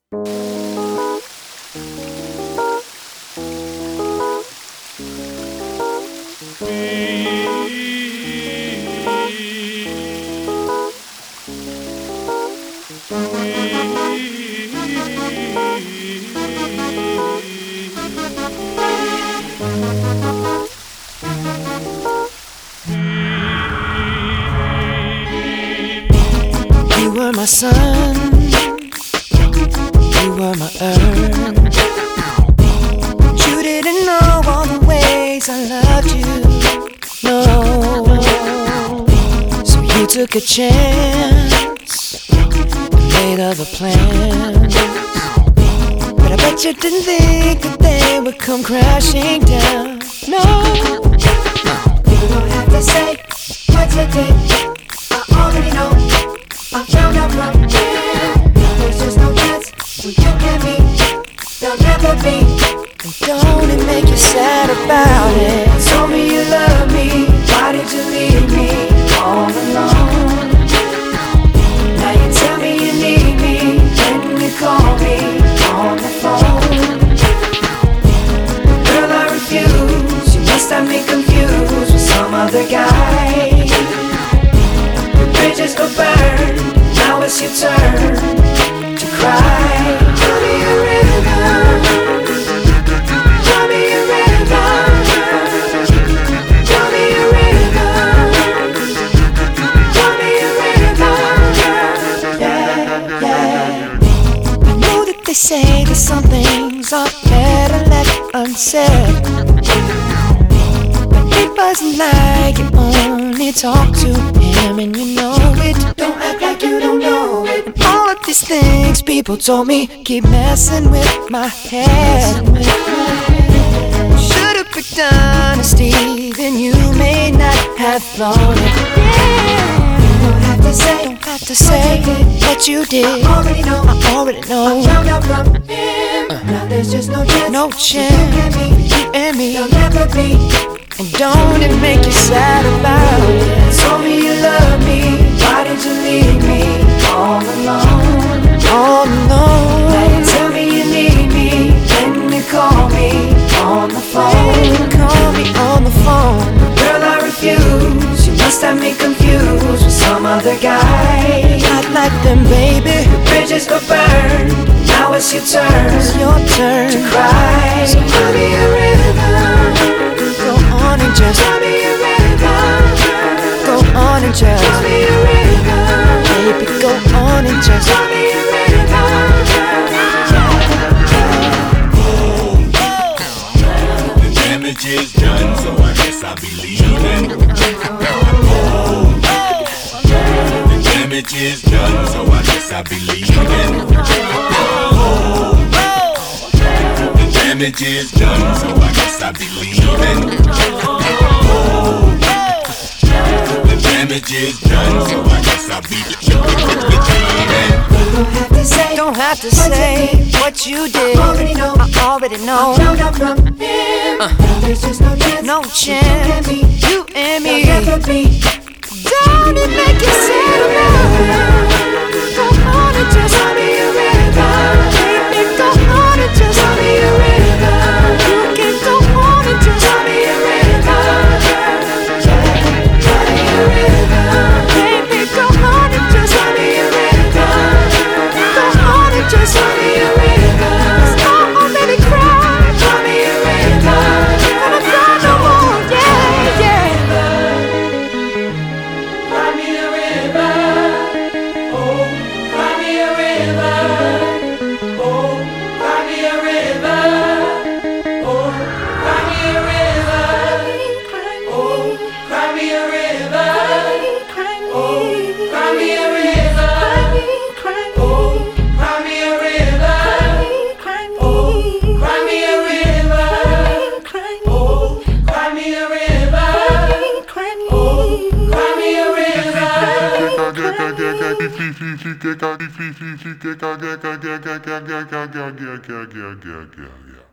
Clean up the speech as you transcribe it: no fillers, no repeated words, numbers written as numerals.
You were my sun, you were my earth. You didn't know all the ways I loved you, no. So you took a chance, made other plans. But I bet you didn't think that they would come crashing down, no. You don't have to say what you did, I already know. I found out from here, there's just no chance for you and me, there'll never be. And don't it make you sad about it? Told me you love me, why did you leave me all alone? Now you tell me you need me, when you call me on the phone. Girl, I refuse, you must have me confused with some other guy. Bridges go burn, now it's your turn to cry. Tell me a river, tell me a river, tell me a river, tell me a river. Yeah, yeah. I know that they say that some things are better left unsaid, but it wasn't like you only talk to him and you know it. Don't act like you don't know it. And all of these things people told me keep messing with my head. Should've picked honesty, then you may not have thought it. Yeah. Don't have to say what you did. I already know. I already know. I found out from him. Now there's just no chance. No chance for you and me. There'll never be. And don't it make you sad about it? Told me you love me, why did you leave me all alone? All alone. Now you tell me you need me, when you call me on the phone. Call me on the phone. Girl, I refuse, you must have me confused with some other guy. Not like them, baby. The bridges go burn, now it's your turn. It's your turn to cry. So tell me a river, go on and just tell me a river. Go on and just tell me a river. Baby, go on and just tell me a river. The damage is done, so I guess I'll be leaving. The damage is done, so I guess I'll be leaving. The damage is done, so I guess I'll be leaving. The damage is done, so I guess I'll be leaving. Don't have to say what you did. I already know. I already know. I found out from him. There's just no chance. No chance. You and me. Don't it make you sad about it? Go on and just tell me a river. Baby, go on and just tell me a river. You can go on and just tell me a river. Tell me a river. Baby, go on and just tell me a river. Go on and just tell me a river. 'Cause I already cried. Tell me a river. Gonna cry no more. Yeah, yeah. Cry me a river, oh, cry me a river, oh, cry me a river, oh, cry me a river, oh, cry me a river, oh, cry me a river, oh, cry me a river, oh, cry me a river, oh, cry me a river, oh, cry me a river. Yeah.